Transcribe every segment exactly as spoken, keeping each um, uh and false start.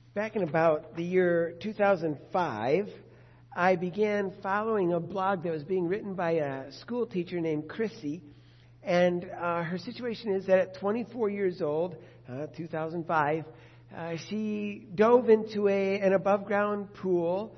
Back in about the year two thousand five, I began following a blog that was being written by a school teacher named Chrissy. And uh, her situation is that at twenty-four years old, uh, two thousand five, uh, she dove into a an above-ground pool,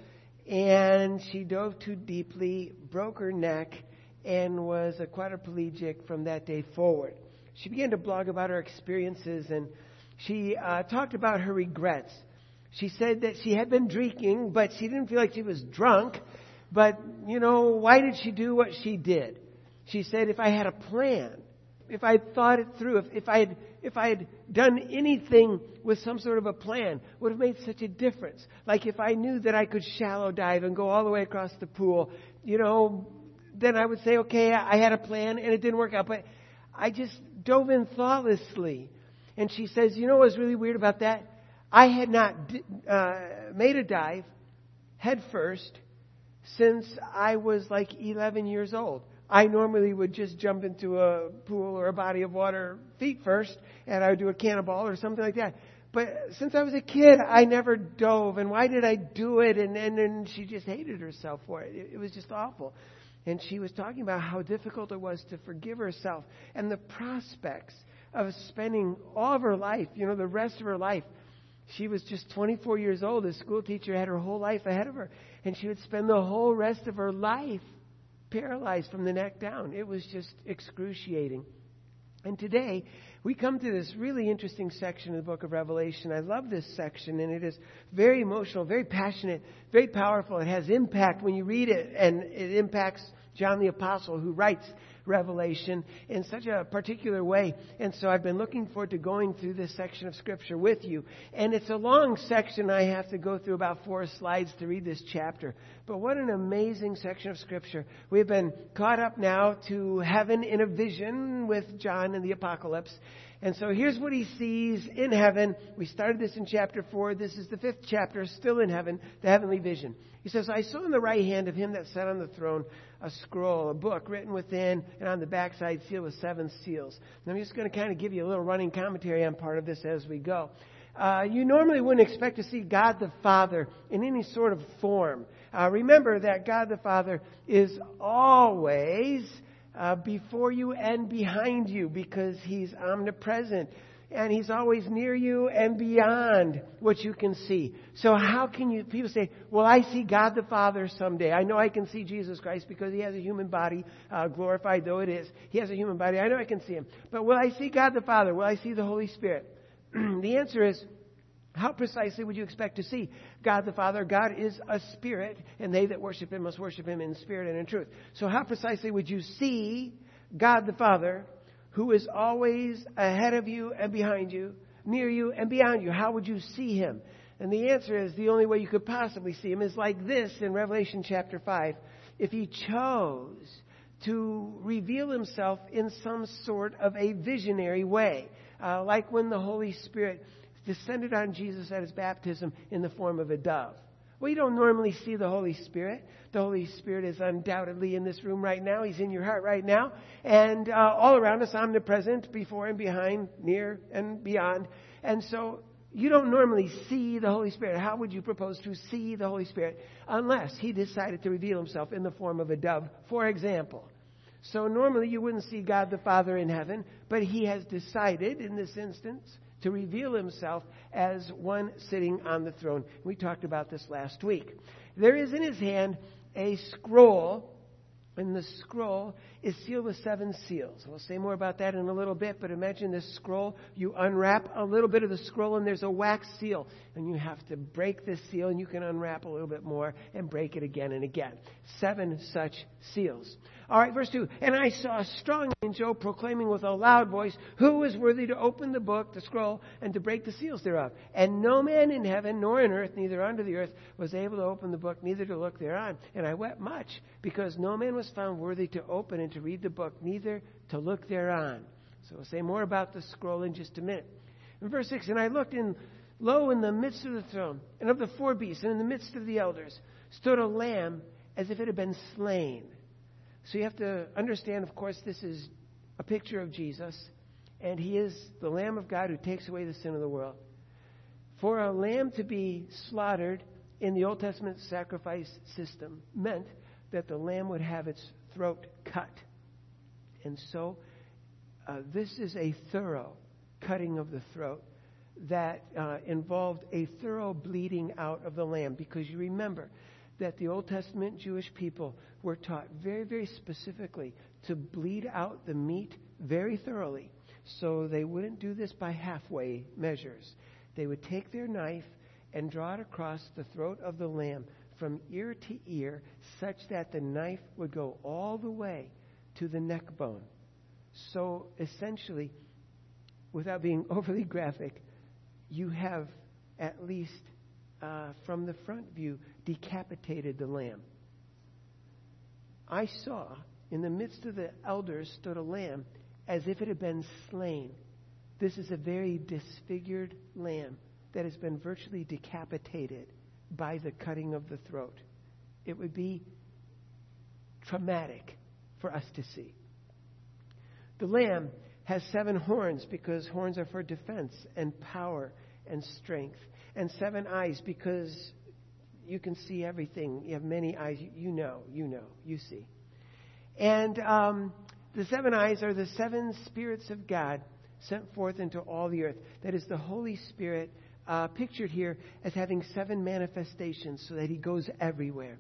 and she dove too deeply, broke her neck, and was a quadriplegic from that day forward. She began to blog about her experiences, and she uh, talked about her regrets. She said that she had been drinking, but she didn't feel like she was drunk. But, you know, why did she do what she did? She said, if I had a plan, if I had thought it through, if, if I had if I had done anything with some sort of a plan, would have made such a difference. Like if I knew that I could shallow dive and go all the way across the pool, you know, then I would say, okay, I had a plan and it didn't work out. But I just dove in thoughtlessly. And she says, you know what was really weird about that? I had not uh, made a dive head first since I was like eleven years old. I normally would just jump into a pool or a body of water feet first, and I would do a cannonball or something like that. But since I was a kid, I never dove. And why did I do it? And then and, and she just hated herself for it. it. It was just awful. And she was talking about how difficult it was to forgive herself and the prospects of spending all of her life, you know, the rest of her life. She was just twenty-four years old. A school teacher had her whole life ahead of her. And she would spend the whole rest of her life paralyzed from the neck down. It was just excruciating. And today, we come to this really interesting section of the book of Revelation. I love this section, and it is very emotional, very passionate, very powerful. It has impact when you read it, and it impacts John the Apostle, who writes Revelation in such a particular way. And so I've been looking forward to going through this section of Scripture with you. And it's a long section. I have to go through about four slides to read this chapter. But what an amazing section of Scripture. We've been caught up now to heaven in a vision with John in the Apocalypse. And so here's what he sees in heaven. We started this in chapter four. This is the fifth chapter, still in heaven, the heavenly vision. He says, I saw in the right hand of him that sat on the throne a scroll, a book written within, and on the backside sealed with seven seals. And I'm just going to kind of give you a little running commentary on part of this as we go. Uh, you normally wouldn't expect to see God the Father in any sort of form. Uh, remember that God the Father is always uh, before you and behind you because He's omnipresent. And He's always near you and beyond what you can see. So how can you, people say, well, I see God the Father someday. I know I can see Jesus Christ because He has a human body, uh, glorified though it is. He has a human body. I know I can see Him. But will I see God the Father? Will I see the Holy Spirit? The answer is, how precisely would you expect to see God the Father? God is a spirit, and they that worship Him must worship Him in spirit and in truth. So how precisely would you see God the Father, who is always ahead of you and behind you, near you and beyond you? How would you see Him? And the answer is, the only way you could possibly see Him is like this in Revelation chapter five. If He chose to reveal Himself in some sort of a visionary way, uh, like when the Holy Spirit descended on Jesus at His baptism in the form of a dove. Well, you don't normally see the Holy Spirit. The Holy Spirit is undoubtedly in this room right now. He's in your heart right now. And uh, all around us, omnipresent, before and behind, near and beyond. And so you don't normally see the Holy Spirit. How would you propose to see the Holy Spirit unless He decided to reveal Himself in the form of a dove, for example? So normally you wouldn't see God the Father in heaven, but He has decided in this instance to reveal Himself as one sitting on the throne. We talked about this last week. There is in His hand a scroll, and the scroll is sealed with seven seals. We'll say more about that in a little bit, but imagine this scroll. You unwrap a little bit of the scroll, and there's a wax seal, and you have to break this seal, and you can unwrap a little bit more and break it again and again. Seven such seals. All right, verse two. And I saw a strong angel proclaiming with a loud voice, who is worthy to open the book, the scroll, and to break the seals thereof? And no man in heaven nor in earth, neither under the earth, was able to open the book, neither to look thereon. And I wept much, because no man was found worthy to open and to read the book, neither to look thereon. So we'll say more about the scroll in just a minute. In verse six, and I looked, and lo, in the midst of the throne, and of the four beasts, and in the midst of the elders, stood a lamb as if it had been slain. So you have to understand, of course, this is a picture of Jesus, and He is the Lamb of God who takes away the sin of the world. For a lamb to be slaughtered in the Old Testament sacrifice system meant that the lamb would have its throat cut. And so uh, this is a thorough cutting of the throat that uh, involved a thorough bleeding out of the lamb. Because you remember that the Old Testament Jewish people were taught very, very specifically to bleed out the meat very thoroughly. So they wouldn't do this by halfway measures. They would take their knife and draw it across the throat of the lamb from ear to ear, such that the knife would go all the way to the neck bone. So essentially, without being overly graphic, you have at least uh, from the front view decapitated the lamb. I saw in the midst of the elders stood a lamb as if it had been slain. This is a very disfigured lamb that has been virtually decapitated by the cutting of the throat. It would be traumatic for us to see. The lamb has seven horns because horns are for defense and power and strength. And seven eyes because you can see everything. You have many eyes. You know, you know, you see. And um, the seven eyes are the seven spirits of God sent forth into all the earth. That is the Holy Spirit uh, pictured here as having seven manifestations so that he goes everywhere.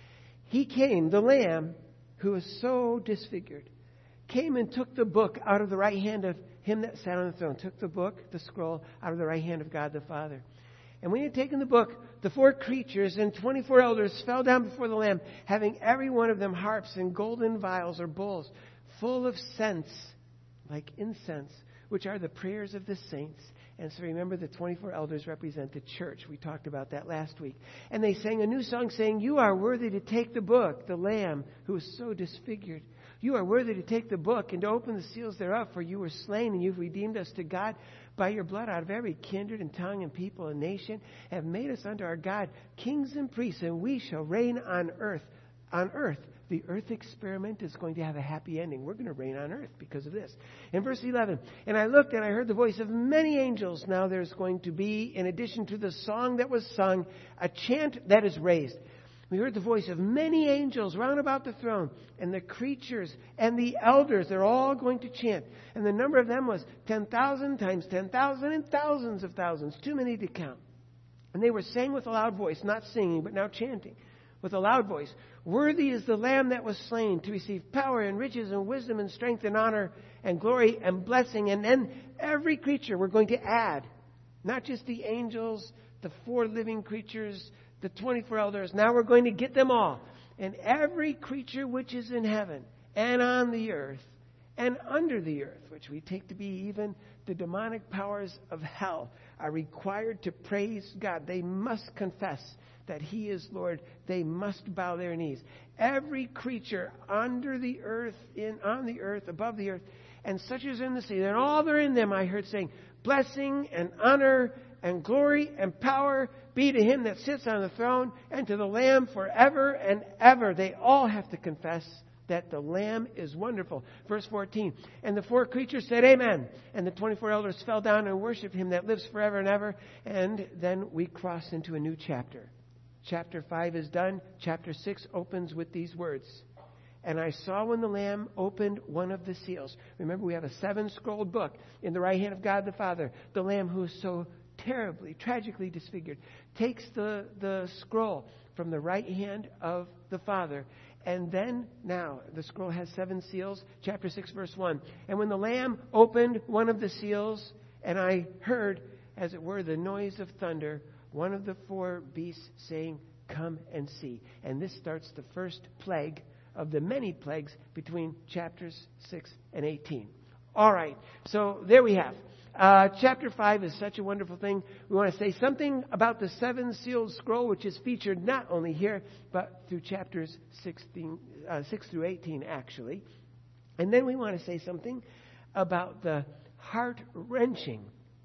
He came, the Lamb, who was so disfigured, came and took the book out of the right hand of him that sat on the throne. Took the book, the scroll, out of the right hand of God the Father. And when he had taken the book, the four creatures and twenty-four elders fell down before the Lamb, having every one of them harps and golden vials or bowls full of scents, like incense, which are the prayers of the saints. And so remember, the twenty-four elders represent the church. We talked about that last week. And they sang a new song saying, "You are worthy to take the book, the Lamb who was so disfigured. You are worthy to take the book and to open the seals thereof, for you were slain and you've redeemed us to God by your blood out of every kindred and tongue and people and nation, have made us unto our God kings and priests, and we shall reign on earth." On earth. The earth experiment is going to have a happy ending. We're going to reign on earth because of this. In verse eleven, "And I looked and I heard the voice of many angels." Now there's going to be, in addition to the song that was sung, a chant that is raised. We heard the voice of many angels round about the throne, and the creatures and the elders, they're all going to chant. And the number of them was ten thousand times ten thousand and thousands of thousands, too many to count. And they were saying with a loud voice, not singing, but now chanting with a loud voice, "Worthy is the Lamb that was slain to receive power and riches and wisdom and strength and honor and glory and blessing." And then every creature we're going to add, not just the angels, the four living creatures, the twenty-four elders. Now we're going to get them all. "And every creature which is in heaven and on the earth and under the earth," which we take to be even the demonic powers of hell, are required to praise God. They must confess that He is Lord. They must bow their knees. Every creature under the earth, in on the earth, above the earth, and such as in the sea, and all that are in them, I heard saying, "Blessing and honor and glory and power be to Him that sits on the throne and to the Lamb forever and ever." They all have to confess that the Lamb is wonderful. Verse fourteen, "And the four creatures said, Amen. And the twenty-four elders fell down and worshipped Him that lives forever and ever." And then we cross into a new chapter. Chapter five is done. Chapter six opens with these words. "And I saw when the Lamb opened one of the seals." Remember, we have a seven-scrolled book in the right hand of God the Father. The Lamb who is so terribly, tragically disfigured takes the, the scroll from the right hand of the Father. And then, now, the scroll has seven seals. Chapter six, verse one. "And when the Lamb opened one of the seals, and I heard, as it were, the noise of thunder, one of the four beasts saying, 'Come and see.'" And this starts the first plague of the many plagues between chapters six and eighteen. All right, so there we have. Uh, chapter five is such a wonderful thing. We want to say something about the seven-sealed scroll, which is featured not only here, but through chapters sixteen, uh, six through eighteen, actually. And then we want to say something about the heart-wrenching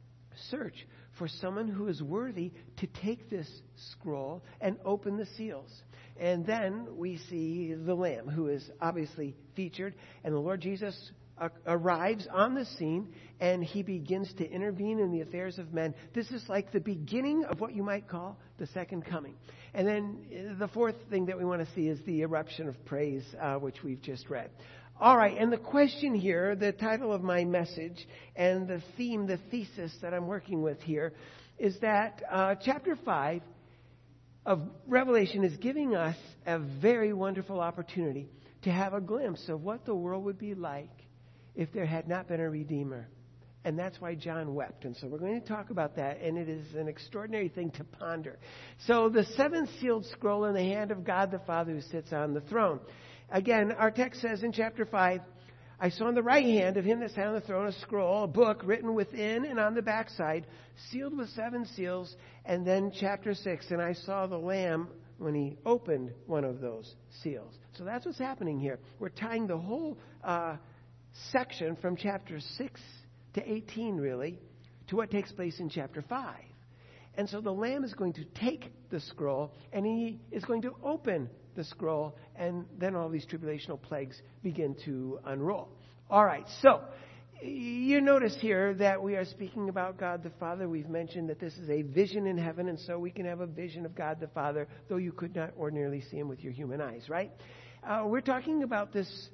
search for someone who is worthy to take this scroll and open the seals. And then we see the Lamb, who is obviously featured, and the Lord Jesus uh, arrives on the scene, and he begins to intervene in the affairs of men. This is like the beginning of what you might call the second coming. And then the fourth thing that we want to see is the eruption of praise, uh, which we've just read. All right, and the question here, the title of my message, and the theme, the thesis that I'm working with here, is that uh, chapter five of Revelation is giving us a very wonderful opportunity to have a glimpse of what the world would be like if there had not been a Redeemer. And that's why John wept. And so we're going to talk about that, and it is an extraordinary thing to ponder. So the seventh sealed scroll in the hand of God the Father who sits on the throne. Again, our text says in chapter five, I saw in the right hand of him that sat on the throne a scroll, a book written within and on the backside, sealed with seven seals. And then chapter six, and I saw the Lamb when he opened one of those seals. So that's what's happening here. We're tying the whole uh, section from chapter six to eighteen, really, to what takes place in chapter five. And so the Lamb is going to take the scroll, and he is going to open the scroll, and then all these tribulational plagues begin to unroll. All right, so you notice here that we are speaking about God the Father. We've mentioned that this is a vision in heaven, and so we can have a vision of God the Father, though you could not ordinarily see him with your human eyes, right? Uh, we're talking about this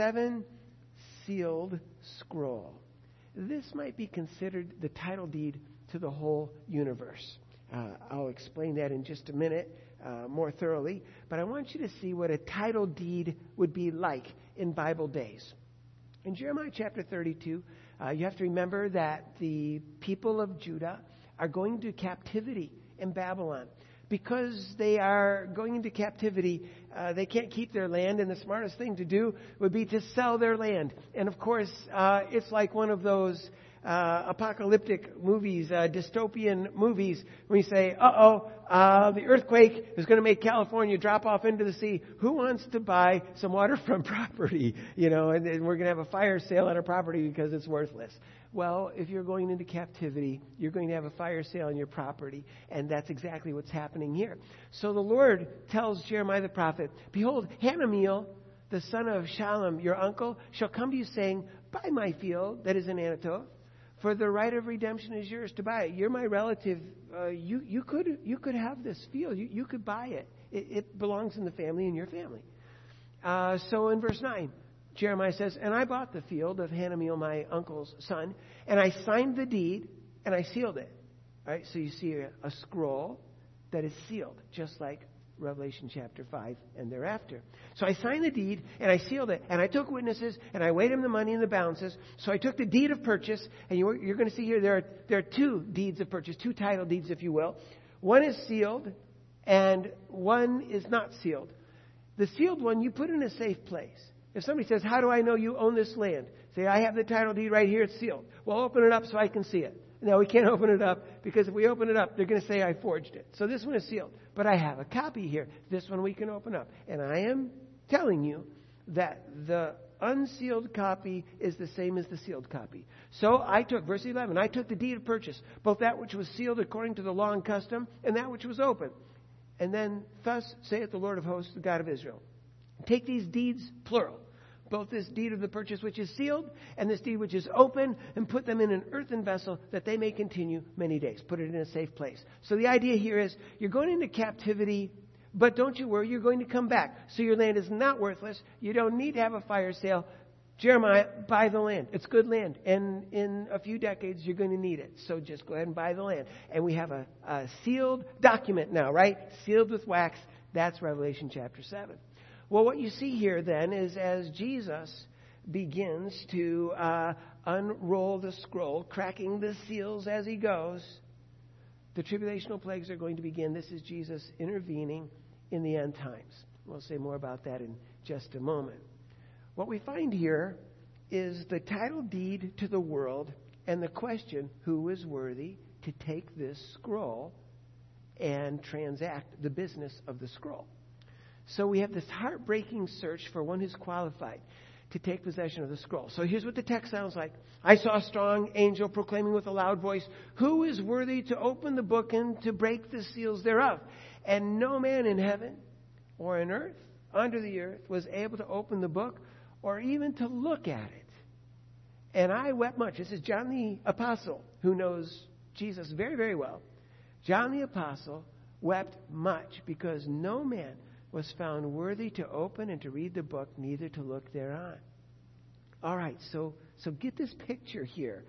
seven-sealed scroll. This might be considered the title deed to the whole universe. Uh, I'll explain that in just a minute uh, more thoroughly, but I want you to see what a title deed would be like in Bible days. In Jeremiah chapter thirty-two, uh, you have to remember that the people of Judah are going to captivity in Babylon. Because they are going into captivity, uh, they can't keep their land, and the smartest thing to do would be to sell their land. And of course, uh, it's like one of those uh, apocalyptic movies, uh, dystopian movies, when you say, uh-oh, uh, the earthquake is going to make California drop off into the sea. Who wants to buy some waterfront property? You know, and, and we're going to have a fire sale on our property because it's worthless. Well, if you're going into captivity, you're going to have a fire sale on your property, and that's exactly what's happening here. So the Lord tells Jeremiah the prophet, behold, Hanamiel, the son of Shallum, your uncle, shall come to you saying, buy my field that is in Anathoth, for the right of redemption is yours to buy it. You're my relative. Uh, you you could you could have this field. You, you could buy it. it. It belongs in the family, in your family. Uh, so in verse nine, Jeremiah says, and I bought the field of Hanamiel, my uncle's son, and I signed the deed, and I sealed it. All right, so you see a, a scroll that is sealed, just like Revelation chapter five and thereafter. So I signed the deed, and I sealed it, and I took witnesses, and I weighed him the money and the balances. So I took the deed of purchase, and you're, you're going to see here there are, there are two deeds of purchase, two title deeds, if you will. One is sealed, and one is not sealed. The sealed one you put in a safe place. If somebody says, how do I know you own this land? Say, I have the title deed right here, it's sealed. Well, open it up so I can see it. No, we can't open it up, because if we open it up, they're going to say I forged it. So this one is sealed. But I have a copy here. This one we can open up. And I am telling you that the unsealed copy is the same as the sealed copy. So I took, verse eleven, I took the deed of purchase, both that which was sealed according to the law and custom, and that which was open. And then, thus saith the Lord of hosts, the God of Israel. Take these deeds, plural, both this deed of the purchase which is sealed and this deed which is open, and put them in an earthen vessel that they may continue many days. Put it in a safe place. So the idea here is you're going into captivity, but don't you worry, you're going to come back. So your land is not worthless. You don't need to have a fire sale. Jeremiah, buy the land. It's good land. And in a few decades, you're going to need it. So just go ahead and buy the land. And we have a, a sealed document now, right? Sealed with wax. That's Revelation chapter seven. Well, what you see here then is as Jesus begins to uh, unroll the scroll, cracking the seals as he goes, the tribulational plagues are going to begin. This is Jesus intervening in the end times. We'll say more about that in just a moment. What we find here is the title deed to the world and the question, who is worthy to take this scroll and transact the business of the scroll? So we have this heartbreaking search for one who's qualified to take possession of the scroll. So here's what the text sounds like. I saw a strong angel proclaiming with a loud voice, who is worthy to open the book and to break the seals thereof? And no man in heaven or on earth, under the earth, was able to open the book or even to look at it. And I wept much. This is John the Apostle, who knows Jesus very, very well. John the Apostle wept much because no man was found worthy to open and to read the book, neither to look thereon. All right, so so get this picture here.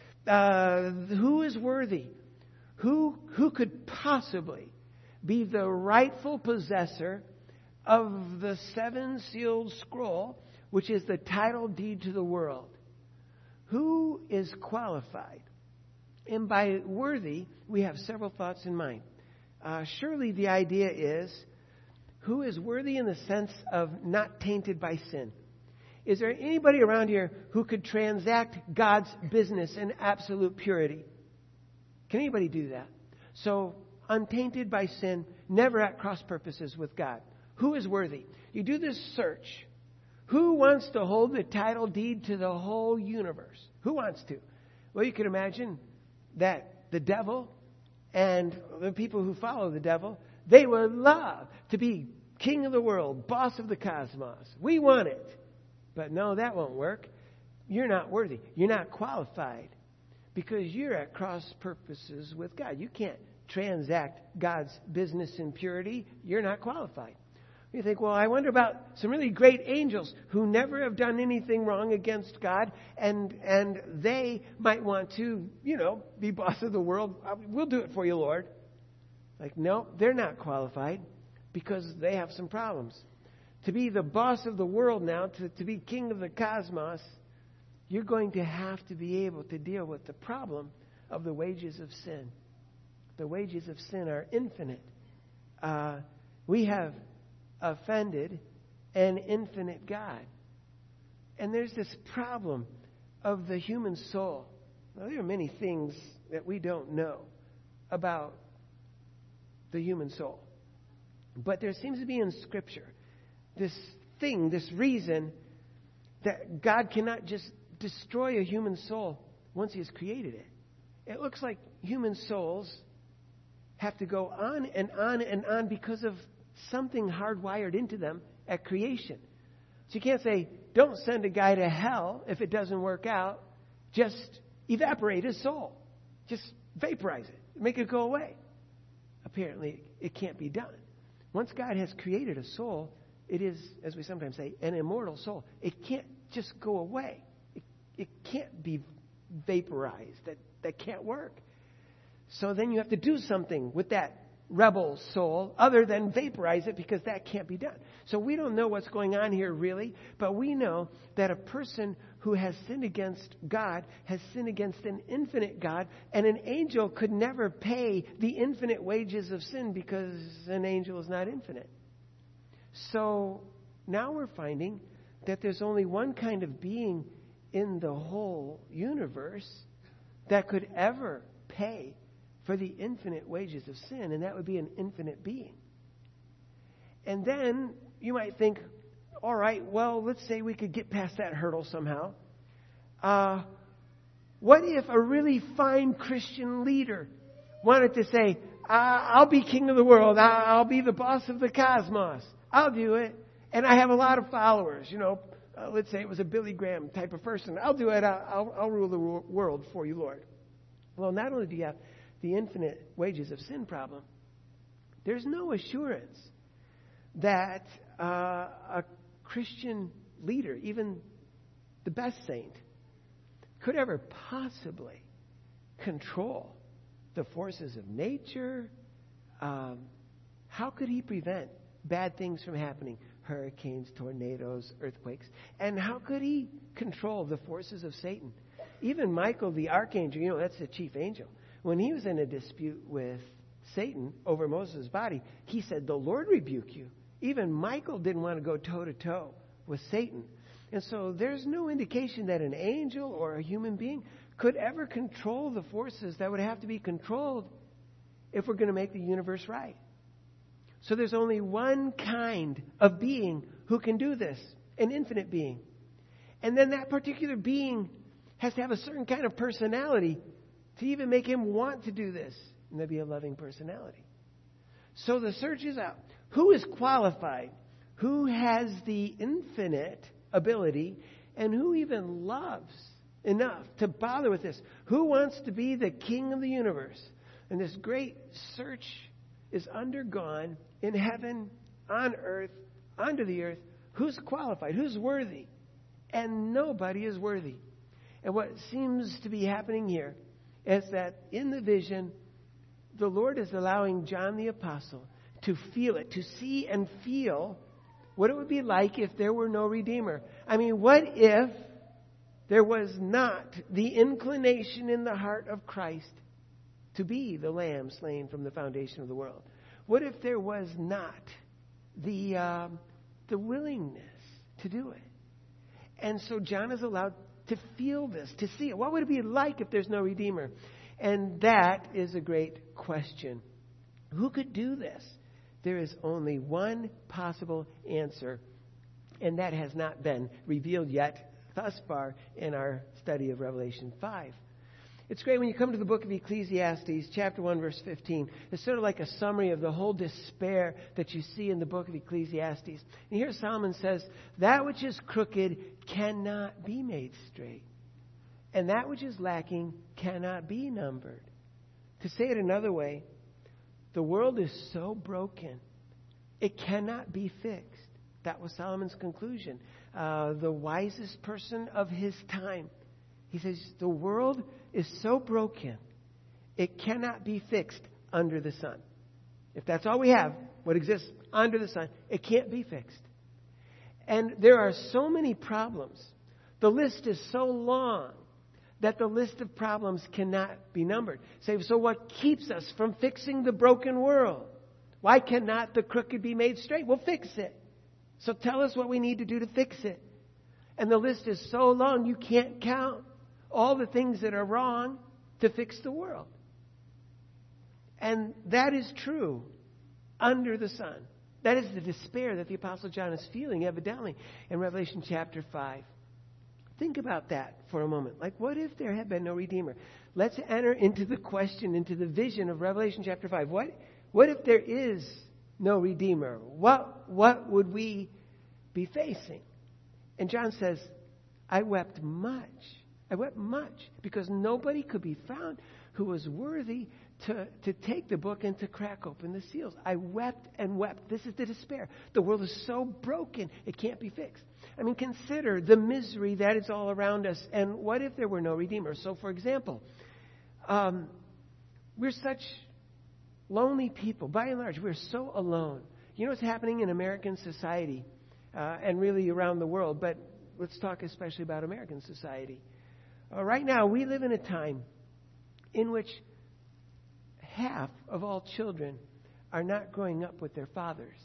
Uh, who is worthy? Who who could possibly be the rightful possessor of the seven-sealed scroll, which is the title deed to the world? Who is qualified? And by worthy, we have several thoughts in mind. Uh, surely the idea is, who is worthy in the sense of not tainted by sin? Is there anybody around here who could transact God's business in absolute purity? Can anybody do that? So, untainted by sin, never at cross purposes with God. Who is worthy? You do this search. Who wants to hold the title deed to the whole universe? Who wants to? Well, you can imagine that the devil and the people who follow the devil, they would love to be king of the world, boss of the cosmos. We want it. But no, that won't work. You're not worthy. You're not qualified because you're at cross purposes with God. You can't transact God's business in purity. You're not qualified. You think, well, I wonder about some really great angels who never have done anything wrong against God, and and they might want to, you know, be boss of the world. We'll do it for you, Lord. Like, no, they're not qualified because they have some problems. To be the boss of the world now, to, to be king of the cosmos, you're going to have to be able to deal with the problem of the wages of sin. The wages of sin are infinite. Uh, we have offended an infinite God. And there's this problem of the human soul. Now, there are many things that we don't know about the human soul. But there seems to be in Scripture this thing, this reason that God cannot just destroy a human soul once He has created it. It looks like human souls have to go on and on and on because of something hardwired into them at creation. So you can't say, don't send a guy to hell if it doesn't work out. Just evaporate his soul. Just vaporize it. Make it go away. Apparently, it can't be done. Once God has created a soul, it is, as we sometimes say, an immortal soul. It can't just go away. It, it can't be vaporized. That, that can't work. So then you have to do something with that rebel soul other than vaporize it, because that can't be done. So we don't know what's going on here really, but we know that a person who has sinned against God has sinned against an infinite God, and an angel could never pay the infinite wages of sin because an angel is not infinite. So now we're finding that there's only one kind of being in the whole universe that could ever pay for the infinite wages of sin, and that would be an infinite being. And then you might think, all right, well, let's say we could get past that hurdle somehow. Uh, what if a really fine Christian leader wanted to say, I'll be king of the world, I'll be the boss of the cosmos, I'll do it, and I have a lot of followers, you know, uh, let's say it was a Billy Graham type of person, I'll do it, I'll, I'll rule the world for you, Lord. Well, not only do you have the infinite wages of sin problem, there's no assurance that uh, a Christian leader, even the best saint, could ever possibly control the forces of nature. Um, how could he prevent bad things from happening? Hurricanes, tornadoes, earthquakes. And how could he control the forces of Satan? Even Michael, the archangel, you know, that's the chief angel. When he was in a dispute with Satan over Moses' body, he said, the Lord rebuke you. Even Michael didn't want to go toe-to-toe with Satan. And so there's no indication that an angel or a human being could ever control the forces that would have to be controlled if we're going to make the universe right. So there's only one kind of being who can do this, an infinite being. And then that particular being has to have a certain kind of personality to even make him want to do this. And that'd be a loving personality. So the search is out. Who is qualified? Who has the infinite ability? And who even loves enough to bother with this? Who wants to be the king of the universe? And this great search is undergone in heaven, on earth, under the earth. Who's qualified? Who's worthy? And nobody is worthy. And what seems to be happening here is that in the vision, the Lord is allowing John the Apostle to feel it, to see and feel what it would be like if there were no Redeemer. I mean, what if there was not the inclination in the heart of Christ to be the Lamb slain from the foundation of the world? What if there was not the uh, the willingness to do it? And so John is allowed to feel this, to see it. What would it be like if there's no Redeemer? And that is a great question. Who could do this? There is only one possible answer, and that has not been revealed yet thus far in our study of Revelation five. It's great when you come to the book of Ecclesiastes, chapter one, verse fifteen. It's sort of like a summary of the whole despair that you see in the book of Ecclesiastes. And here Solomon says, that which is crooked cannot be made straight, and that which is lacking cannot be numbered. To say it another way, the world is so broken, it cannot be fixed. That was Solomon's conclusion. Uh, the wisest person of his time. He says, the world is so broken, it cannot be fixed under the sun. If that's all we have, what exists under the sun, it can't be fixed. And there are so many problems. The list is so long that the list of problems cannot be numbered. Say, so what keeps us from fixing the broken world? Why cannot the crooked be made straight? We'll fix it. So tell us what we need to do to fix it. And the list is so long you can't count all the things that are wrong to fix the world. And that is true under the sun. That is the despair that the Apostle John is feeling evidently in Revelation chapter five. Think about that for a moment. Like, what if there had been no Redeemer? Let's enter into the question, into the vision of Revelation chapter five. What, what if there is no Redeemer? What, what would we be facing? And John says, I wept much. I wept much because nobody could be found who was worthy to, to take the book and to crack open the seals. I wept and wept. This is the despair. The world is so broken, it can't be fixed. I mean, consider the misery that is all around us. And what if there were no Redeemer? So, for example, um, we're such lonely people. By and large, we're so alone. You know what's happening in American society uh, and really around the world, but let's talk especially about American society. Uh, right now, we live in a time in which half of all children are not growing up with their fathers.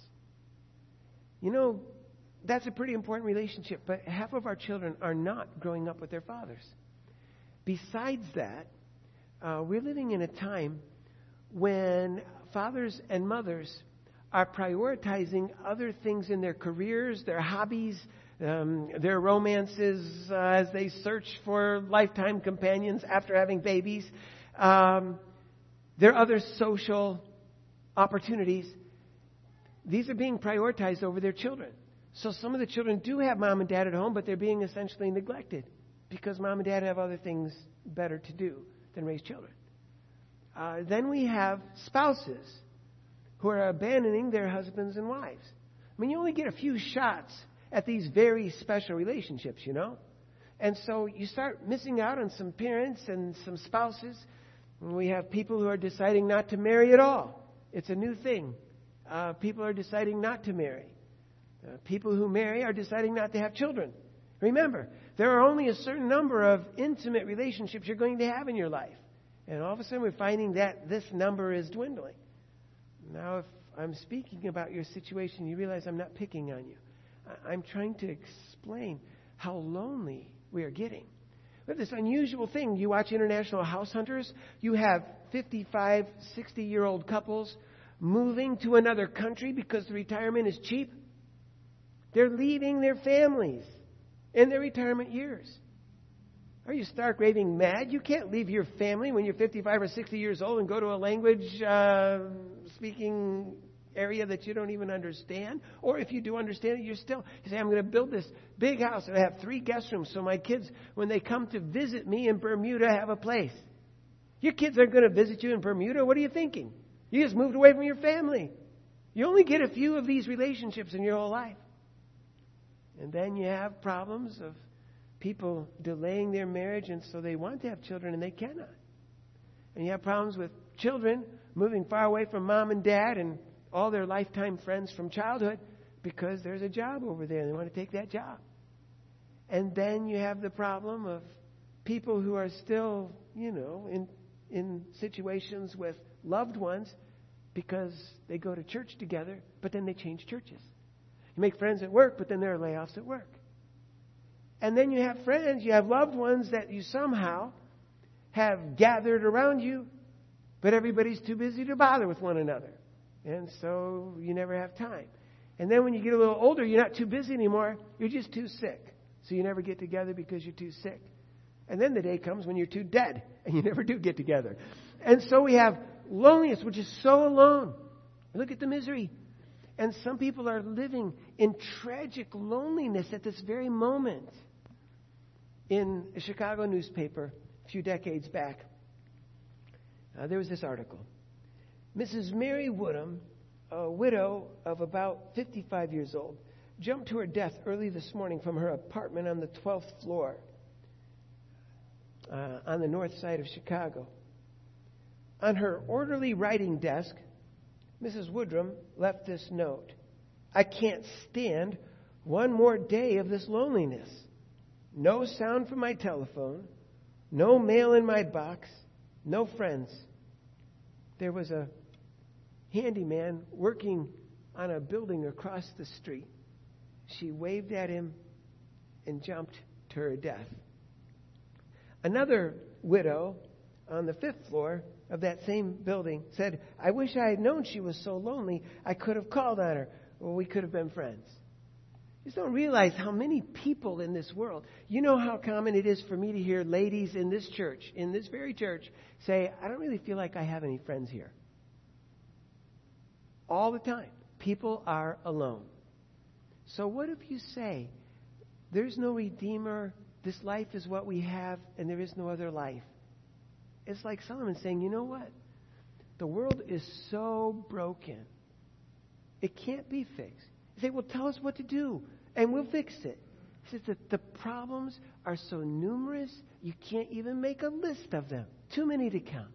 You know, that's a pretty important relationship, but half of our children are not growing up with their fathers. Besides that, uh, we're living in a time when fathers and mothers are prioritizing other things in their careers, their hobbies, um, their romances uh, as they search for lifetime companions after having babies, um, their other social opportunities. These are being prioritized over their children. So some of the children do have mom and dad at home, but they're being essentially neglected because mom and dad have other things better to do than raise children. Uh, then we have spouses who are abandoning their husbands and wives. I mean, you only get a few shots at these very special relationships, you know. And so you start missing out on some parents and some spouses. And we have people who are deciding not to marry at all. It's a new thing. Uh, people are deciding not to marry. Uh, people who marry are deciding not to have children. Remember, there are only a certain number of intimate relationships you're going to have in your life. And all of a sudden we're finding that this number is dwindling. Now, if I'm speaking about your situation, you realize I'm not picking on you. I'm trying to explain how lonely we are getting. We have this unusual thing. You watch International House Hunters. You have fifty-five, sixty-year-old couples moving to another country because the retirement is cheap. They're leaving their families in their retirement years. Are you stark raving mad? You can't leave your family when you're fifty-five or sixty years old and go to a language uh, speaking area that you don't even understand. Or if you do understand it, you're still, you say, I'm going to build this big house and I have three guest rooms so my kids, when they come to visit me in Bermuda, have a place. Your kids aren't going to visit you in Bermuda. What are you thinking? You just moved away from your family. You only get a few of these relationships in your whole life. And then you have problems of people delaying their marriage, and so they want to have children and they cannot. And you have problems with children moving far away from mom and dad and all their lifetime friends from childhood because there's a job over there and they want to take that job. And then you have the problem of people who are still, you know, in in situations with loved ones because they go to church together, but then they change churches. You make friends at work, but then there are layoffs at work. And then you have friends, you have loved ones that you somehow have gathered around you, but everybody's too busy to bother with one another. And so you never have time. And then when you get a little older, you're not too busy anymore. You're just too sick. So you never get together because you're too sick. And then the day comes when you're too dead, and you never do get together. And so we have loneliness, which is so alone. Look at the misery. And some people are living in tragic loneliness at this very moment. In a Chicago newspaper a few decades back, uh, there was this article. Missus Mary Woodham, a widow of about fifty-five years old, jumped to her death early this morning from her apartment on the twelfth floor uh, on the north side of Chicago. On her orderly writing desk, Missus Woodham left this note: I can't stand one more day of this loneliness. No sound from my telephone, no mail in my box, no friends. There was a handyman working on a building across the street. She waved at him and jumped to her death. Another widow on the fifth floor of that same building said, I wish I had known she was so lonely, I could have called on her, or we could have been friends. You just don't realize how many people in this world. You know how common it is for me to hear ladies in this church, in this very church, say, I don't really feel like I have any friends here. All the time. People are alone. So what if you say, there's no Redeemer, this life is what we have, and there is no other life? It's like Solomon saying, you know what? The world is so broken. It can't be fixed. You say, well, tell us what to do, and we'll fix it. He says that the problems are so numerous, you can't even make a list of them. Too many to count.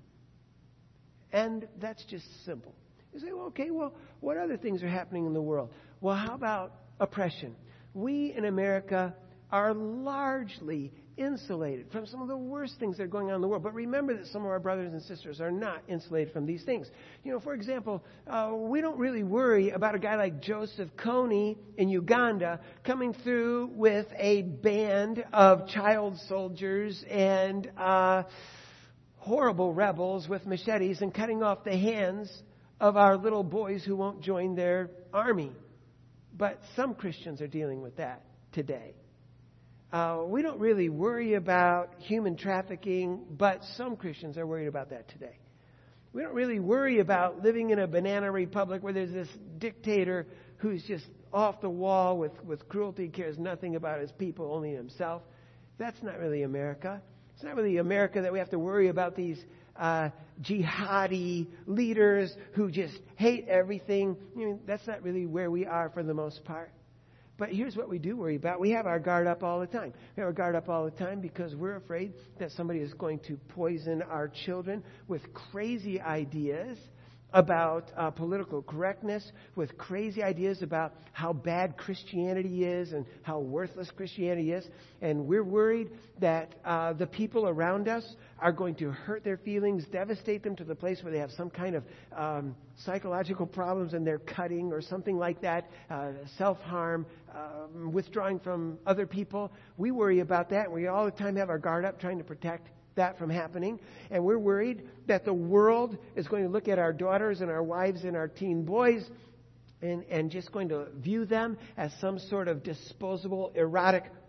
And that's just simple. You say, well, okay, well, what other things are happening in the world? Well, how about oppression? We in America are largely insulated from some of the worst things that are going on in the world. But remember that some of our brothers and sisters are not insulated from these things. You know, for example, uh, we don't really worry about a guy like Joseph Kony in Uganda coming through with a band of child soldiers and uh, horrible rebels with machetes and cutting off the hands of our little boys who won't join their army. But some Christians are dealing with that today. Uh, we don't really worry about human trafficking, but some Christians are worried about that today. We don't really worry about living in a banana republic where there's this dictator who's just off the wall with, with cruelty, cares nothing about his people, only himself. That's not really America. It's not really America that we have to worry about these uh, jihadi leaders who just hate everything. I mean, that's not really where we are for the most part. But here's what we do worry about. We have our guard up all the time. We have our guard up all the time because we're afraid that somebody is going to poison our children with crazy ideas about uh, political correctness, with crazy ideas about how bad Christianity is and how worthless Christianity is. And we're worried that uh, the people around us are going to hurt their feelings, devastate them to the place where they have some kind of um, psychological problems and they're cutting or something like that, uh, self-harm, um, withdrawing from other people. We worry about that. We all the time have our guard up trying to protect that from happening. And we're worried that the world is going to look at our daughters and our wives and our teen boys and, and just going to view them as some sort of disposable, erotic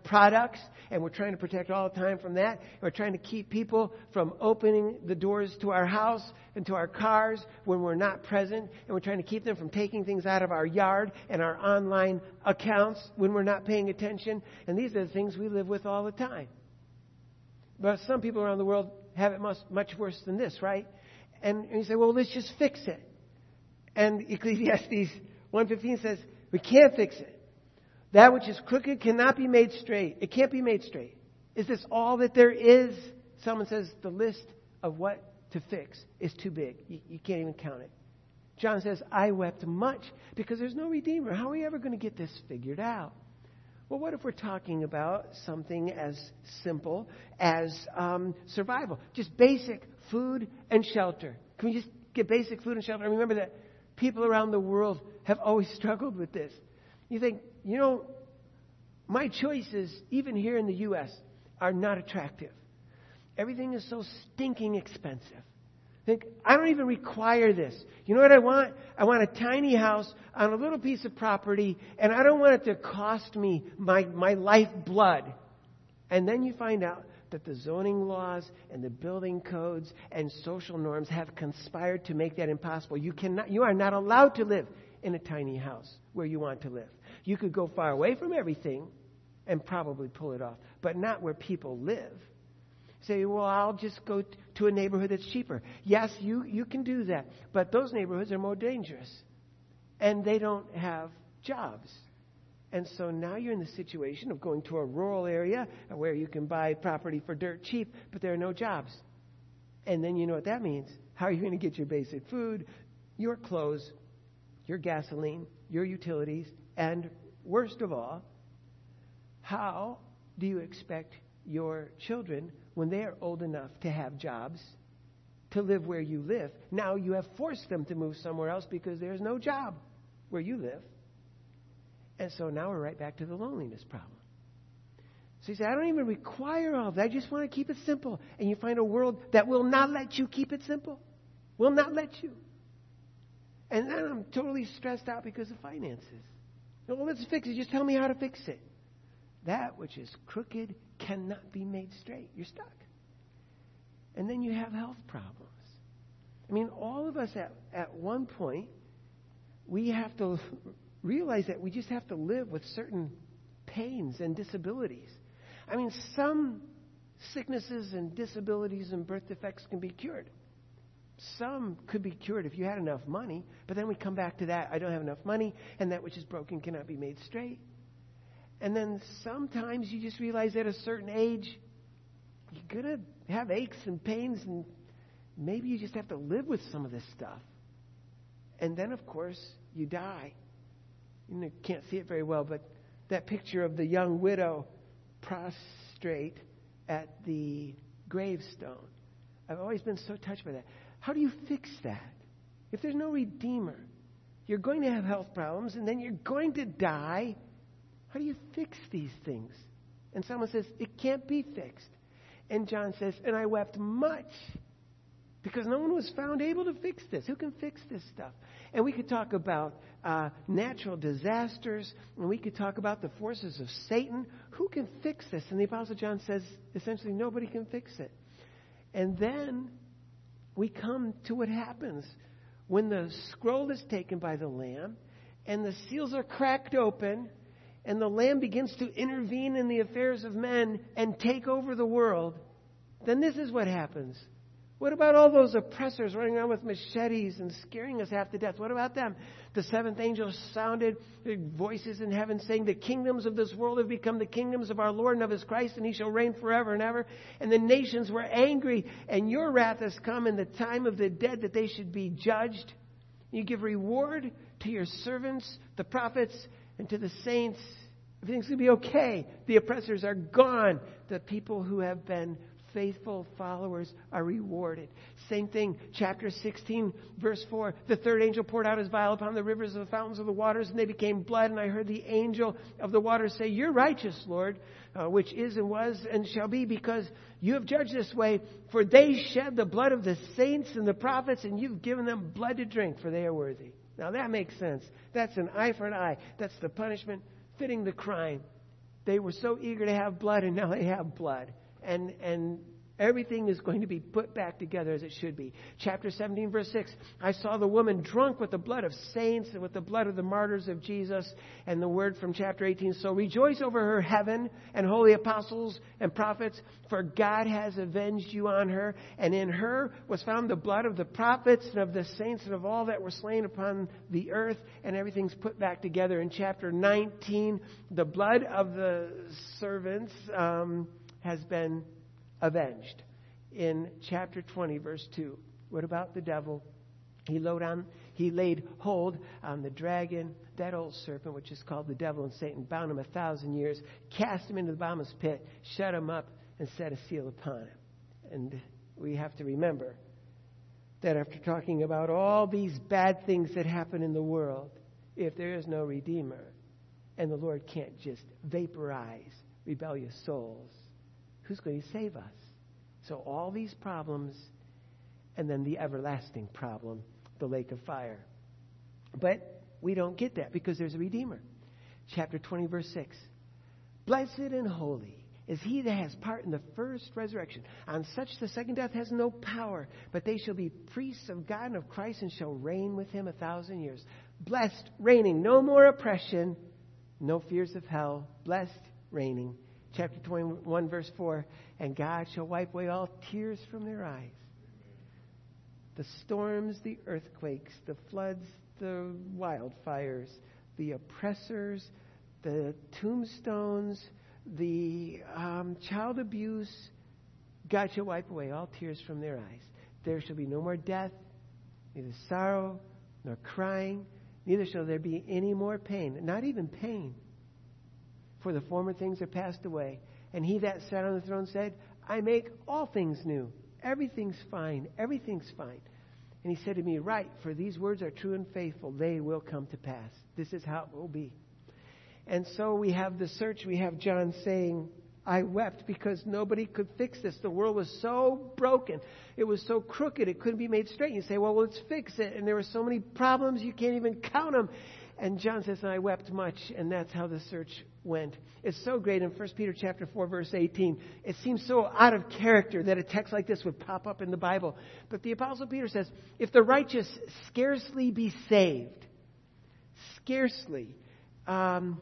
products, and we're trying to protect all the time from that. We're trying to keep people from opening the doors to our house and to our cars when we're not present, and we're trying to keep them from taking things out of our yard and our online accounts when we're not paying attention. And these are the things we live with all the time. But some people around the world have it much, much worse than this, right? And, and you say, well, let's just fix it. And Ecclesiastes one fifteen says, we can't fix it. That which is crooked cannot be made straight. It can't be made straight. Is this all that there is? Someone says the list of what to fix is too big. You, you can't even count it. John says, I wept much because there's no Redeemer. How are we ever going to get this figured out? Well, what if we're talking about something as simple as um, survival? Just basic food and shelter. Can we just get basic food and shelter? I remember that people around the world have always struggled with this. You think, you know, my choices, even here in the U S, are not attractive. Everything is so stinking expensive. Think, I don't even require this. You know what I want? I want a tiny house on a little piece of property, and I don't want it to cost me my, my lifeblood. And then you find out that the zoning laws and the building codes and social norms have conspired to make that impossible. You cannot, you are not allowed to live in a tiny house where you want to live. You could go far away from everything and probably pull it off, but not where people live. Say, well, I'll just go t- to a neighborhood that's cheaper. Yes, you, you can do that, but those neighborhoods are more dangerous, and they don't have jobs. And so now you're in the situation of going to a rural area where you can buy property for dirt cheap, but there are no jobs. And then you know what that means. How are you going to get your basic food, your clothes, your gasoline, your utilities, and worst of all, how do you expect your children, when they are old enough to have jobs, to live where you live? Now you have forced them to move somewhere else because there's no job where you live. And so now we're right back to the loneliness problem. So you say, I don't even require all that. I just want to keep it simple. And you find a world that will not let you keep it simple. Will not let you. And then I'm totally stressed out because of finances. Well, let's fix it. Just tell me how to fix it. That which is crooked cannot be made straight. You're stuck. And then you have health problems. I mean, all of us at, at one point, we have to realize that we just have to live with certain pains and disabilities. I mean, some sicknesses and disabilities and birth defects can be cured. Some could be cured if you had enough money, but then we come back to that. I don't have enough money, and that which is broken cannot be made straight. And then sometimes you just realize at a certain age, you're going to have aches and pains, and maybe you just have to live with some of this stuff. And then, of course, you die. You can't see it very well, but that picture of the young widow prostrate at the gravestone. I've always been so touched by that. How do you fix that? If there's no Redeemer, you're going to have health problems, and then you're going to die. How do you fix these things? And someone says, it can't be fixed. And John says, and I wept much because no one was found able to fix this. Who can fix this stuff? And we could talk about uh, natural disasters, and we could talk about the forces of Satan. Who can fix this? And the Apostle John says, essentially, nobody can fix it. And then we come to what happens when the scroll is taken by the Lamb, and the seals are cracked open, and the Lamb begins to intervene in the affairs of men and take over the world. Then this is what happens. What about all those oppressors running around with machetes and scaring us half to death? What about them? The seventh angel sounded voices in heaven saying, the kingdoms of this world have become the kingdoms of our Lord and of his Christ, and he shall reign forever and ever. And the nations were angry, and your wrath has come in the time of the dead that they should be judged. You give reward to your servants, the prophets, and to the saints. Everything's going to be okay. The oppressors are gone. The people who have been faithful followers are rewarded. Same thing, chapter sixteen, verse four. The third angel poured out his vial upon the rivers of the fountains of the waters, and they became blood. And I heard the angel of the waters say, you're righteous, Lord, uh, which is and was and shall be, because you have judged this way. For they shed the blood of the saints and the prophets, and you've given them blood to drink, for they are worthy. Now that makes sense. That's an eye for an eye. That's the punishment fitting the crime. They were so eager to have blood, and now they have blood. And and everything is going to be put back together as it should be. Chapter seventeen, verse six. I saw the woman drunk with the blood of saints and with the blood of the martyrs of Jesus. And the word from chapter eighteen. So rejoice over her, heaven, and holy apostles and prophets, for God has avenged you on her. And in her was found the blood of the prophets and of the saints and of all that were slain upon the earth. And everything's put back together. In chapter nineteen, the blood of the servants um, has been avenged. In chapter twenty, verse two, what about the devil? He laid on, he laid hold on the dragon, that old serpent, which is called the devil and Satan, bound him a thousand years, cast him into the bottomless pit, shut him up, and set a seal upon him. And we have to remember that after talking about all these bad things that happen in the world, if there is no Redeemer, and the Lord can't just vaporize rebellious souls, who's going to save us? So all these problems, and then the everlasting problem, the lake of fire. But we don't get that because there's a Redeemer. Chapter twenty, verse six. Blessed and holy is he that has part in the first resurrection. On such the second death has no power, but they shall be priests of God and of Christ and shall reign with him a thousand years. Blessed, reigning, no more oppression, no fears of hell. Blessed, reigning. Chapter twenty-one, verse four. And God shall wipe away all tears from their eyes. The storms, the earthquakes, the floods, the wildfires, the oppressors, the tombstones, the um, child abuse, God shall wipe away all tears from their eyes. There shall be no more death, neither sorrow nor crying, neither shall there be any more pain, not even pain. For the former things are passed away. And he that sat on the throne said, I make all things new. Everything's fine. Everything's fine. And he said to me, write, for these words are true and faithful. They will come to pass. This is how it will be. And so we have the search. We have John saying, I wept because nobody could fix this. The world was so broken. It was so crooked. It couldn't be made straight. You say, well, let's fix it. And there were so many problems. You can't even count them. And John says, I wept much. And that's how the search went. It's so great in First Peter chapter four, verse eighteen. It seems so out of character that a text like this would pop up in the Bible. But the Apostle Peter says, if the righteous scarcely be saved, scarcely, um,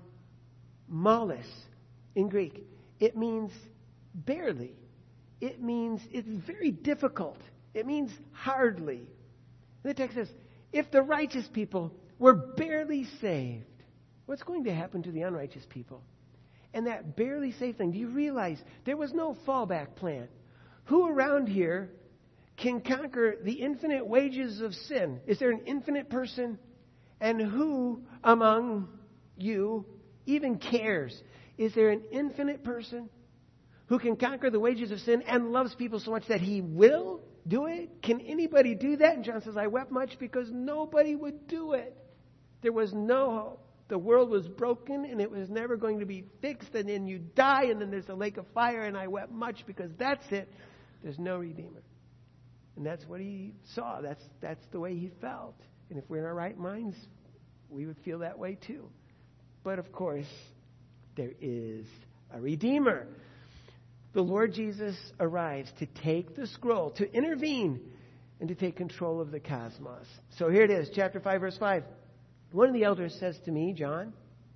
malis in Greek, it means barely. It means it's very difficult. It means hardly. And the text says, if the righteous people were barely saved, what's going to happen to the unrighteous people? And that barely saved thing, do you realize there was no fallback plan? Who around here can conquer the infinite wages of sin? Is there an infinite person? And who among you even cares? Is there an infinite person who can conquer the wages of sin and loves people so much that he will do it? Can anybody do that? And John says, I wept much because nobody would do it. There was no hope. The world was broken and it was never going to be fixed. And then you die and then there's a lake of fire. And I wept much because that's it. There's no Redeemer. And that's what he saw. That's, that's the way he felt. And if we're in our right minds, we would feel that way too. But of course, there is a Redeemer. The Lord Jesus arrives to take the scroll, to intervene, and to take control of the cosmos. So here it is, chapter five, verse five. One of the elders says to me, John,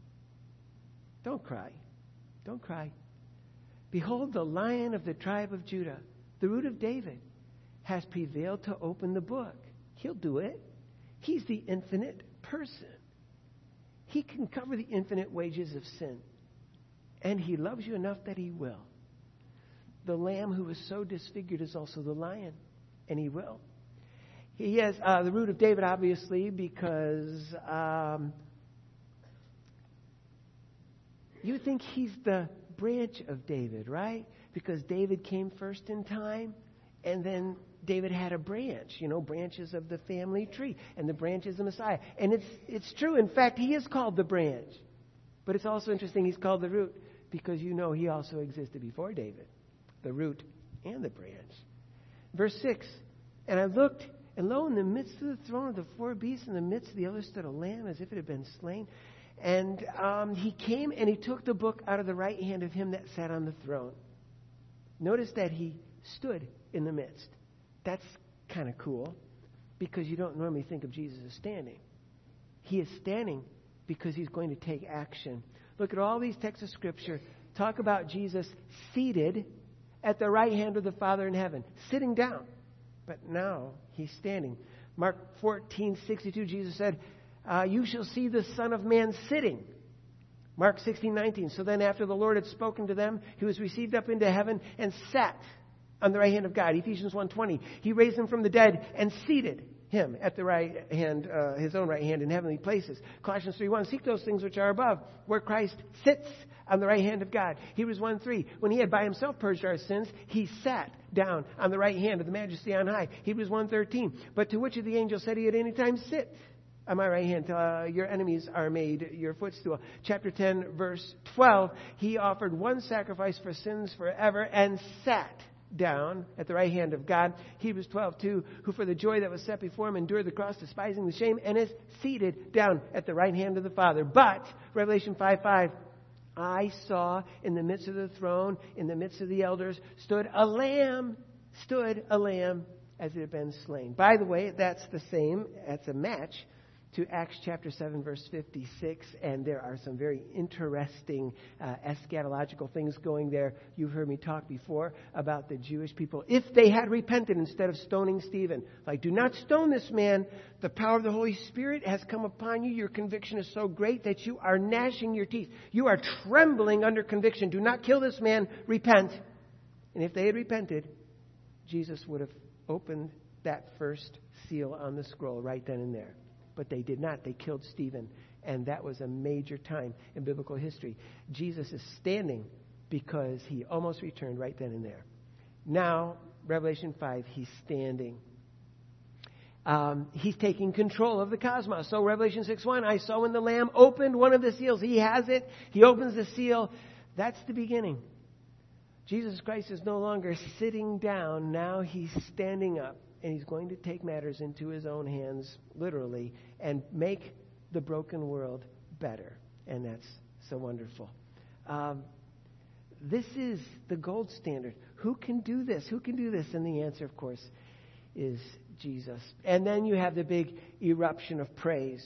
don't cry. Don't cry. Behold, the Lion of the tribe of Judah, the Root of David, has prevailed to open the book. He'll do it. He's the infinite person. He can cover the infinite wages of sin. And he loves you enough that he will. The Lamb who was so disfigured is also the Lion, and he will. He has uh, the Root of David, obviously, because um, you think he's the branch of David, right? Because David came first in time, and then David had a branch, you know, branches of the family tree, and the branch is the Messiah. And it's it's true. In fact, he is called the branch. But it's also interesting he's called the root because you know he also existed before David, the root and the branch. Verse six, and I looked, And lo, in the midst of the throne of the four beasts, in the midst of the other stood a lamb as if it had been slain. And um, he came and he took the book out of the right hand of him that sat on the throne. Notice that he stood in the midst. That's kind of cool, because you don't normally think of Jesus as standing. He is standing because he's going to take action. Look at all these texts of Scripture. Talk about Jesus seated at the right hand of the Father in heaven, sitting down. But now he's standing. Mark fourteen sixty-two, Jesus said, uh, you shall see the Son of Man sitting. Mark sixteen nineteen, so then after the Lord had spoken to them, he was received up into heaven and sat on the right hand of God. Ephesians one twenty, he raised him from the dead and seated him at the right hand, uh, his own right hand in heavenly places. Colossians three one, seek those things which are above, where Christ sits on the right hand of God. Hebrews one three, when he had by himself purged our sins, he sat down on the right hand of the Majesty on high. Hebrews one thirteen, but to which of the angels said he at any time, sit on my right hand till uh, your enemies are made your footstool. Chapter ten, verse twelve, he offered one sacrifice for sins forever and sat down at the right hand of God. Hebrews twelve two, who for the joy that was set before him endured the cross, despising the shame, and is seated down at the right hand of the Father. But, Revelation five five, I saw in the midst of the throne, in the midst of the elders, stood a lamb, stood a lamb as it had been slain. By the way, that's the same, that's a match to Acts chapter seven, verse fifty-six, and there are some very interesting uh, eschatological things going there. You've heard me talk before about the Jewish people. If they had repented instead of stoning Stephen, like, do not stone this man. The power of the Holy Spirit has come upon you. Your conviction is so great that you are gnashing your teeth. You are trembling under conviction. Do not kill this man. Repent. And if they had repented, Jesus would have opened that first seal on the scroll right then and there. But they did not. They killed Stephen. And that was a major time in biblical history. Jesus is standing because he almost returned right then and there. Now, Revelation five, he's standing. Um, he's taking control of the cosmos. So Revelation six one, I saw when the Lamb opened one of the seals. He has it. He opens the seal. That's the beginning. Jesus Christ is no longer sitting down. Now he's standing up. And he's going to take matters into his own hands, literally, and make the broken world better. And that's so wonderful. Um, this is the gold standard. Who can do this? Who can do this? And the answer, of course, is Jesus. And then you have the big eruption of praise.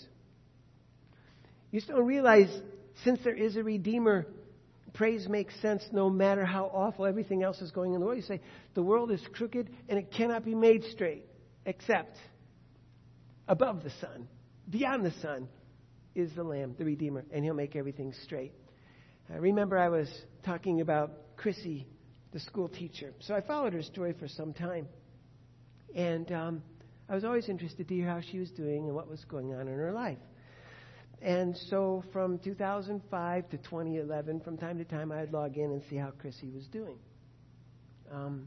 You still realize, since there is a Redeemer, praise makes sense no matter how awful everything else is going in the world. You say, the world is crooked and it cannot be made straight, except above the sun, beyond the sun, is the Lamb, the Redeemer, and he'll make everything straight. I remember I was talking about Chrissy, the school teacher. So I followed her story for some time. And um, I was always interested to hear how she was doing and what was going on in her life. And so from two thousand five to twenty eleven, from time to time, I'd log in and see how Chrissy was doing. Um,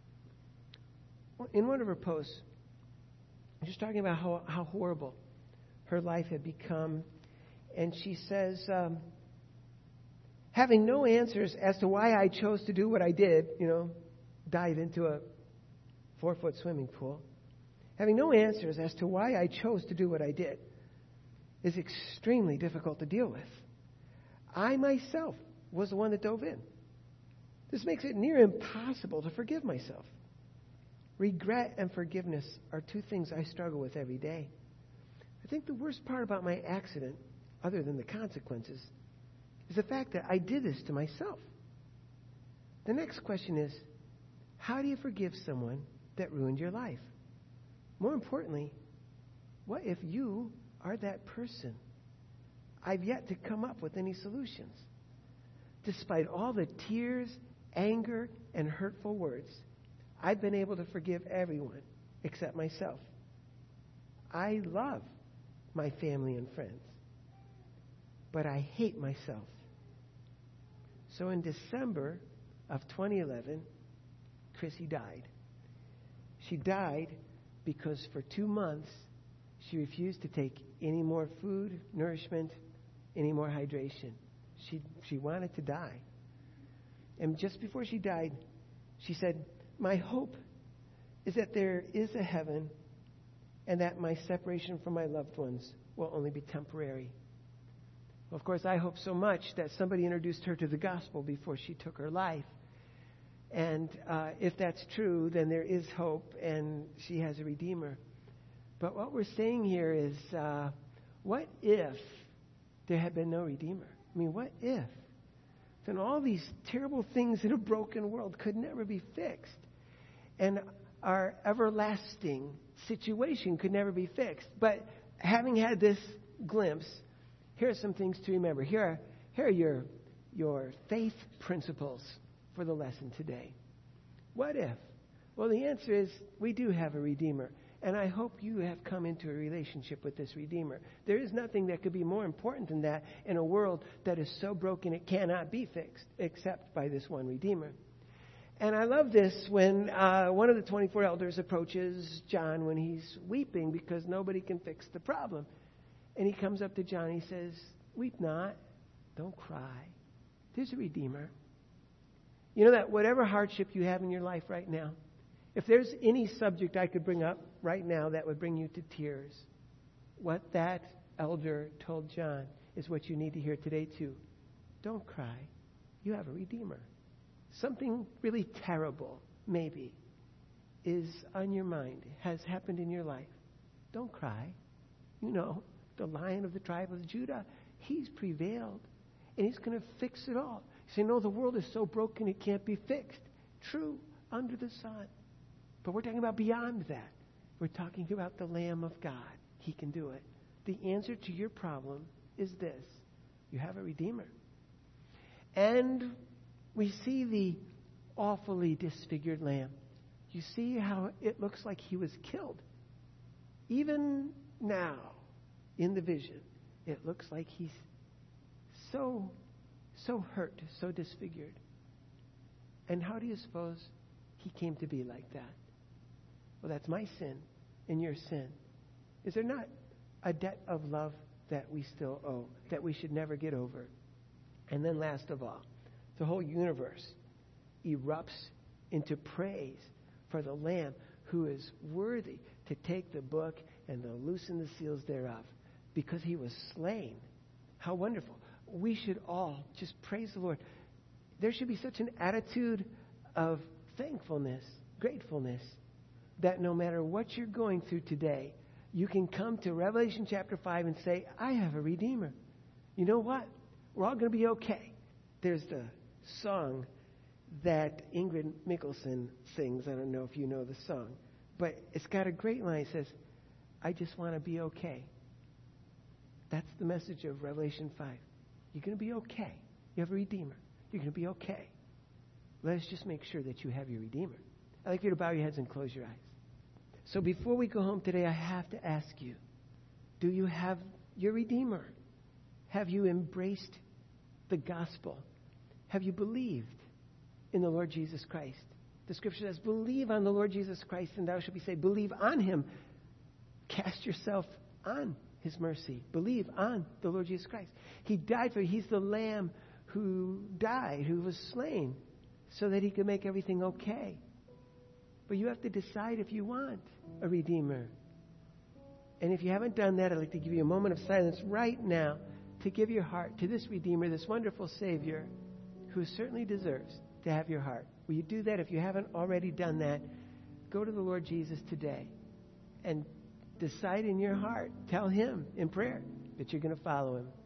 in one of her posts, she's talking about how, how horrible her life had become. And she says, um, having no answers as to why I chose to do what I did, you know, dive into a four-foot swimming pool, having no answers as to why I chose to do what I did, is extremely difficult to deal with. I myself was the one that dove in. This makes it near impossible to forgive myself. Regret and forgiveness are two things I struggle with every day. I think the worst part about my accident, other than the consequences, is the fact that I did this to myself. The next question is, how do you forgive someone that ruined your life? More importantly, what if you are that person? I've yet to come up with any solutions. Despite all the tears, anger, and hurtful words, I've been able to forgive everyone except myself. I love my family and friends, but I hate myself. So in December of twenty eleven, Chrissy died. She died because for two months, she refused to take any more food, nourishment, any more hydration. She she wanted to die. And just before she died, she said, my hope is that there is a heaven and that my separation from my loved ones will only be temporary. Well, of course, I hope so much that somebody introduced her to the gospel before she took her life. And uh, if that's true, then there is hope, and she has a Redeemer. But what we're saying here is, uh, what if there had been no Redeemer? I mean, what if? Then all these terrible things in a broken world could never be fixed. And our everlasting situation could never be fixed. But having had this glimpse, here are some things to remember. Here are, here are your, your faith principles for the lesson today. What if? Well, the answer is we do have a Redeemer. And I hope you have come into a relationship with this Redeemer. There is nothing that could be more important than that in a world that is so broken it cannot be fixed except by this one Redeemer. And I love this when uh, one of the twenty-four elders approaches John when he's weeping because nobody can fix the problem. And he comes up to John and he says, "Weep not, don't cry. There's a Redeemer." You know that whatever hardship you have in your life right now, if there's any subject I could bring up right now that would bring you to tears, what that elder told John is what you need to hear today too. Don't cry. You have a Redeemer. Something really terrible, maybe, is on your mind, has happened in your life. Don't cry. You know, the Lion of the tribe of Judah, he's prevailed, and he's going to fix it all. You say, no, the world is so broken it can't be fixed. True, under the sun. But we're talking about beyond that. We're talking about the Lamb of God. He can do it. The answer to your problem is this. You have a Redeemer. And we see the awfully disfigured lamb. You see how it looks like he was killed. Even now, in the vision, it looks like he's so, so hurt, so disfigured. And how do you suppose he came to be like that? Well, that's my sin and your sin. Is there not a debt of love that we still owe, that we should never get over? And then last of all, the whole universe erupts into praise for the Lamb who is worthy to take the book and to loosen the seals thereof because he was slain. How wonderful. We should all just praise the Lord. There should be such an attitude of thankfulness, gratefulness, that no matter what you're going through today, you can come to Revelation chapter five and say, I have a Redeemer. You know what? We're all going to be okay. There's the song that Ingrid Michaelson sings. I don't know if you know the song, but it's got a great line. It says, I just want to be okay. That's the message of Revelation five. You're going to be okay. You have a Redeemer. You're going to be okay. Let us just make sure that you have your Redeemer. I'd like you to bow your heads and close your eyes. So before we go home today, I have to ask you, do you have your Redeemer? Have you embraced the gospel? Have you believed in the Lord Jesus Christ? The scripture says, believe on the Lord Jesus Christ and thou shalt be saved. Believe on him. Cast yourself on his mercy. Believe on the Lord Jesus Christ. He died for you. He's the Lamb who died, who was slain, so that he could make everything okay. But you have to decide if you want a Redeemer. And if you haven't done that, I'd like to give you a moment of silence right now to give your heart to this Redeemer, this wonderful Savior, who certainly deserves to have your heart. Will you do that? If you haven't already done that, go to the Lord Jesus today and decide in your heart, tell him in prayer that you're going to follow him.